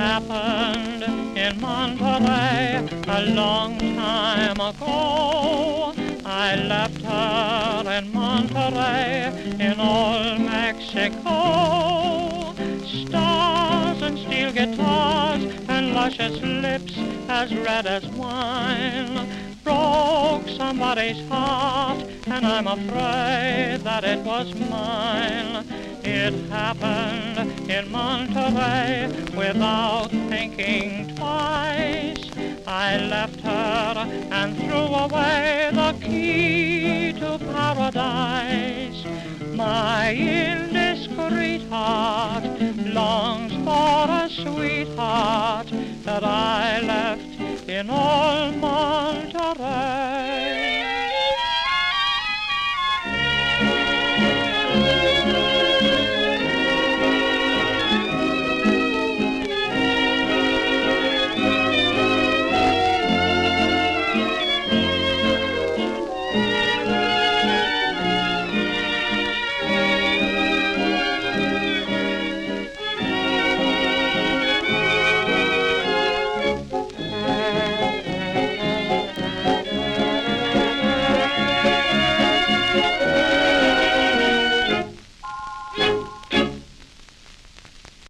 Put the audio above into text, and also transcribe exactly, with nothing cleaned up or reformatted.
happened in Monterey a long time ago. I left her in Monterey in old Mexico. Stars and steel guitars and luscious lips as red as wine broke somebody's heart, and I'm afraid that it was mine. It happened in Monterey without thinking twice. I left her and threw away the key to paradise. My indiscreet heart longs for a sweetheart that I left in old Monterey.